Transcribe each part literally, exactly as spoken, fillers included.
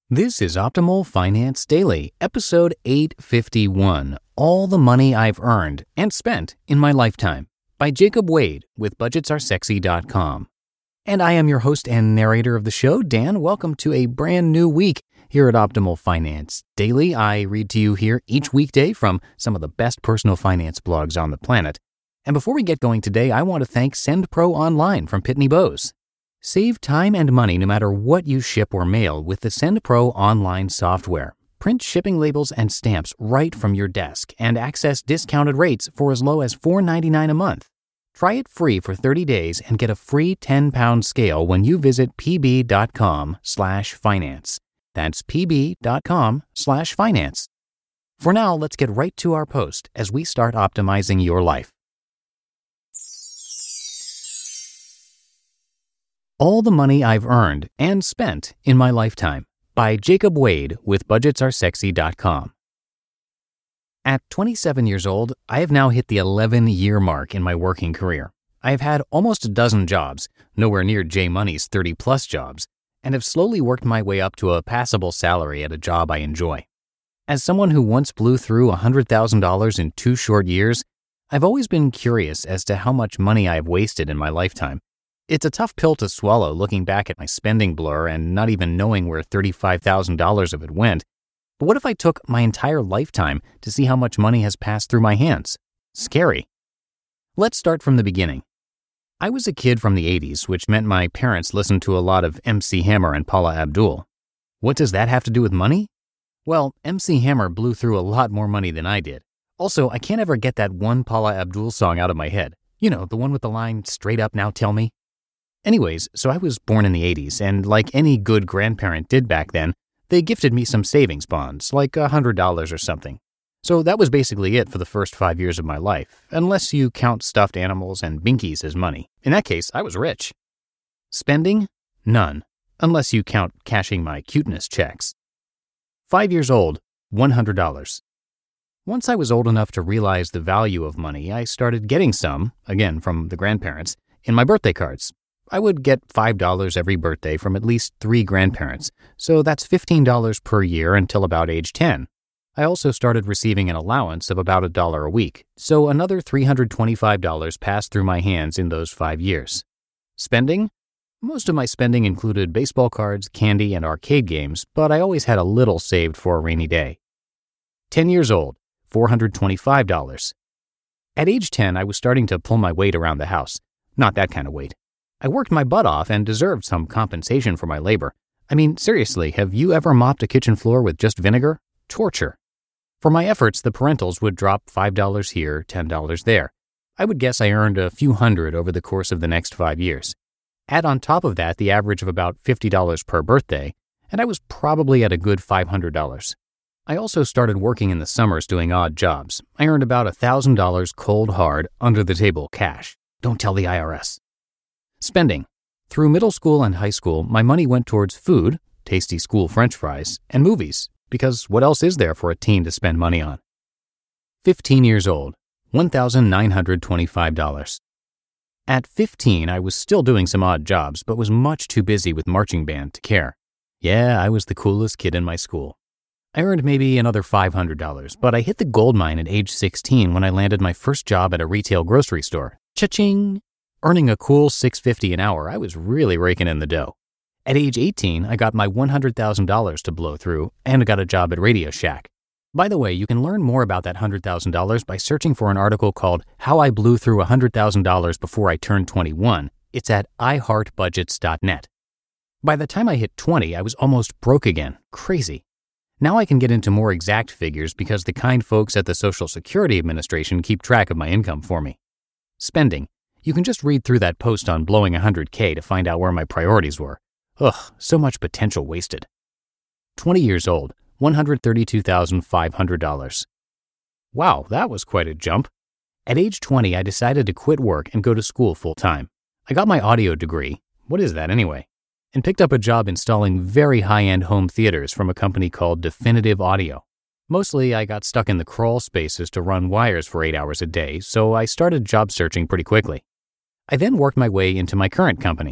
This is Optimal Finance Daily, episode eight fifty-one, All the Money I've Earned and Spent in My Lifetime, by Jacob Wade with budgets are sexy dot com. And I am your host and narrator of the show, Dan. Welcome to a brand new week here at Optimal Finance Daily. I read to you here each weekday from some of the best personal finance blogs on the planet. And before we get going today, I want to thank SendPro Online from Pitney Bowes. Save time and money no matter what you ship or mail with the SendPro Online software. Print shipping labels and stamps right from your desk and access discounted rates for as low as four dollars and ninety-nine cents a month. Try it free for thirty days and get a free ten-pound scale when you visit pb.com slash finance. That's pb.com slash finance. For now, let's get right to our post as we start optimizing your life. All the Money I've Earned and Spent in My Lifetime, by Jacob Wade with budgets are sexy dot com. At twenty-seven years old, I have now hit the eleven-year mark in my working career. I have had almost a dozen jobs, nowhere near J Money's thirty-plus jobs, and have slowly worked my way up to a passable salary at a job I enjoy. As someone who once blew through one hundred thousand dollars in two short years, I've always been curious as to how much money I have wasted in my lifetime. It's a tough pill to swallow looking back at my spending blur and not even knowing where thirty-five thousand dollars of it went. But what if I took my entire lifetime to see how much money has passed through my hands? Scary. Let's start from the beginning. I was a kid from the eighties, which meant my parents listened to a lot of M C Hammer and Paula Abdul. What does that have to do with money? Well, M C Hammer blew through a lot more money than I did. Also, I can't ever get that one Paula Abdul song out of my head. You know, the one with the line, "Straight up now tell me." Anyways, so I was born in the eighties, and like any good grandparent did back then, they gifted me some savings bonds, like one hundred dollars or something. So that was basically it for the first five years of my life, unless you count stuffed animals and binkies as money. In that case, I was rich. Spending? None, unless you count cashing my cuteness checks. Five years old, one hundred dollars. Once I was old enough to realize the value of money, I started getting some, again from the grandparents, in my birthday cards. I would get five dollars every birthday from at least three grandparents, so that's fifteen dollars per year until about age ten. I also started receiving an allowance of about a dollar a week, so another three hundred twenty-five dollars passed through my hands in those five years. Spending? Most of my spending included baseball cards, candy, and arcade games, but I always had a little saved for a rainy day. ten years old, four hundred twenty-five dollars. At age ten, I was starting to pull my weight around the house. Not that kind of weight. I worked my butt off and deserved some compensation for my labor. I mean, seriously, have you ever mopped a kitchen floor with just vinegar? Torture. For my efforts, the parentals would drop five dollars here, ten dollars there. I would guess I earned a few hundred over the course of the next five years. Add on top of that the average of about fifty dollars per birthday, and I was probably at a good five hundred dollars. I also started working in the summers doing odd jobs. I earned about one thousand dollars cold hard, under-the-table cash. Don't tell the I R S. Spending. Through middle school and high school, my money went towards food, tasty school French fries, and movies, because what else is there for a teen to spend money on? fifteen years old, one thousand nine hundred twenty-five dollars. At fifteen, I was still doing some odd jobs, but was much too busy with marching band to care. Yeah, I was the coolest kid in my school. I earned maybe another five hundred dollars, but I hit the gold mine at age sixteen when I landed my first job at a retail grocery store. Cha-ching! Earning a cool six dollars and fifty cents an hour, I was really raking in the dough. At age eighteen, I got my one hundred thousand dollars to blow through and got a job at Radio Shack. By the way, you can learn more about that one hundred thousand dollars by searching for an article called How I Blew Through one hundred thousand dollars Before I Turned twenty-one. It's at i heart budgets dot net. By the time I hit twenty, I was almost broke again. Crazy. Now I can get into more exact figures because the kind folks at the Social Security Administration keep track of my income for me. Spending. You can just read through that post on blowing one hundred K to find out where my priorities were. Ugh, so much potential wasted. twenty years old, one hundred thirty-two thousand five hundred dollars. Wow, that was quite a jump. At age twenty, I decided to quit work and go to school full-time. I got my audio degree. What is that anyway? And picked up a job installing very high-end home theaters from a company called Definitive Audio. Mostly, I got stuck in the crawl spaces to run wires for eight hours a day, so I started job searching pretty quickly. I then worked my way into my current company.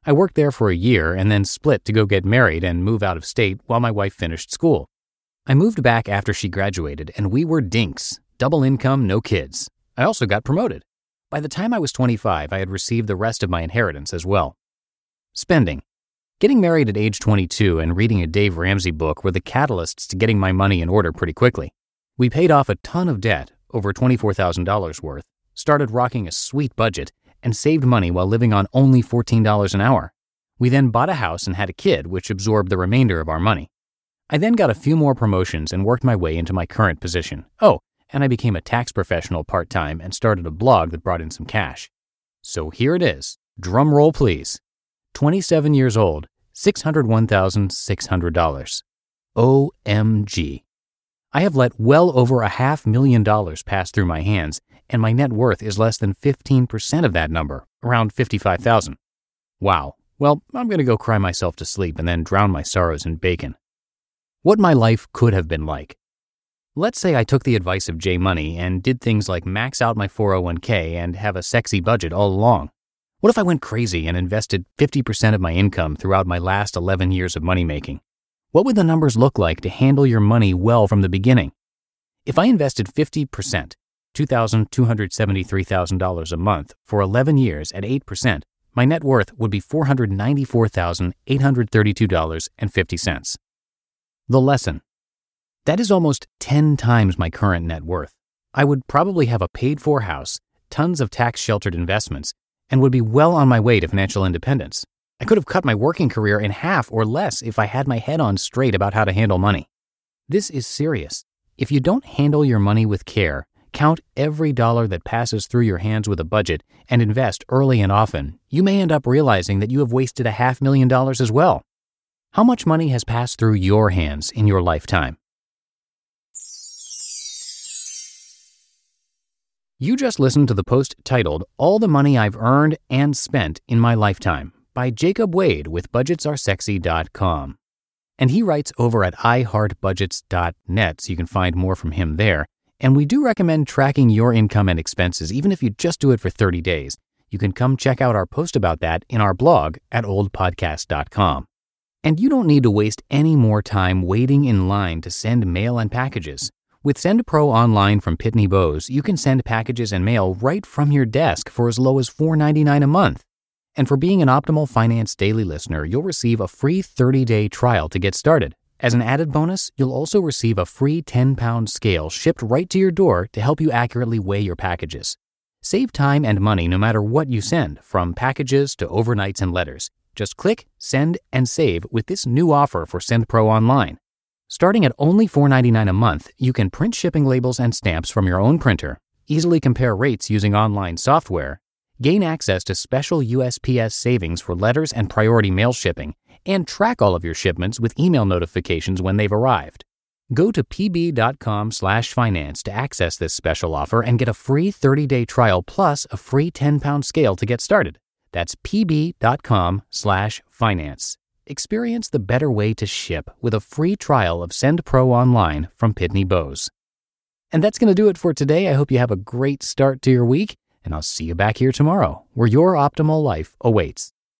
I worked there for a year and then split to go get married and move out of state while my wife finished school. I moved back after she graduated and we were dinks. Double income, no kids. I also got promoted. By the time I was twenty-five, I had received the rest of my inheritance as well. Spending. Getting married at age twenty-two and reading a Dave Ramsey book were the catalysts to getting my money in order pretty quickly. We paid off a ton of debt, over twenty-four thousand dollars worth, started rocking a sweet budget, and saved money while living on only fourteen dollars an hour. We then bought a house and had a kid, which absorbed the remainder of our money. I then got a few more promotions and worked my way into my current position. Oh, and I became a tax professional part-time and started a blog that brought in some cash. So here it is. Drum roll, please. twenty-seven years old, six hundred one thousand six hundred dollars. O M G. I have let well over a half million dollars pass through my hands, and my net worth is less than fifteen percent of that number, around fifty-five thousand dollars. Wow. Well, I'm going to go cry myself to sleep and then drown my sorrows in bacon. What my life could have been like. Let's say I took the advice of J Money and did things like max out my four oh one k and have a sexy budget all along. What if I went crazy and invested fifty percent of my income throughout my last eleven years of money making? What would the numbers look like to handle your money well from the beginning? If I invested fifty percent, two thousand two hundred seventy-three thousand dollars a month for eleven years at eight percent, my net worth would be four hundred ninety-four thousand eight hundred thirty-two dollars and fifty cents. The lesson. That is almost ten times my current net worth. I would probably have a paid-for house, tons of tax-sheltered investments, and would be well on my way to financial independence. I could have cut my working career in half or less if I had my head on straight about how to handle money. This is serious. If you don't handle your money with care, count every dollar that passes through your hands with a budget, and invest early and often, you may end up realizing that you have wasted a half million dollars as well. How much money has passed through your hands in your lifetime? You just listened to the post titled, All the Money I've Earned and Spent in My Lifetime by Jacob Wade with budgets are sexy dot com. And he writes over at i heart budgets dot net, so you can find more from him there. And we do recommend tracking your income and expenses, even if you just do it for thirty days. You can come check out our post about that in our blog at old podcast dot com. And you don't need to waste any more time waiting in line to send mail and packages. With SendPro Online from Pitney Bowes, you can send packages and mail right from your desk for as low as four dollars and ninety-nine cents a month. And for being an Optimal Finance Daily listener, you'll receive a free thirty-day trial to get started. As an added bonus, you'll also receive a free ten-pound scale shipped right to your door to help you accurately weigh your packages. Save time and money no matter what you send, from packages to overnights and letters. Just click, send, and save with this new offer for SendPro Online. Starting at only four dollars and ninety-nine cents a month, you can print shipping labels and stamps from your own printer, easily compare rates using online software, gain access to special U S P S savings for letters and priority mail shipping, and track all of your shipments with email notifications when they've arrived. Go to pb.com slash finance to access this special offer and get a free thirty-day trial plus a free ten-pound scale to get started. That's pb.com slash finance. Experience the better way to ship with a free trial of SendPro Online from Pitney Bowes. And that's going to do it for today. I hope you have a great start to your week, and I'll see you back here tomorrow, where your optimal life awaits.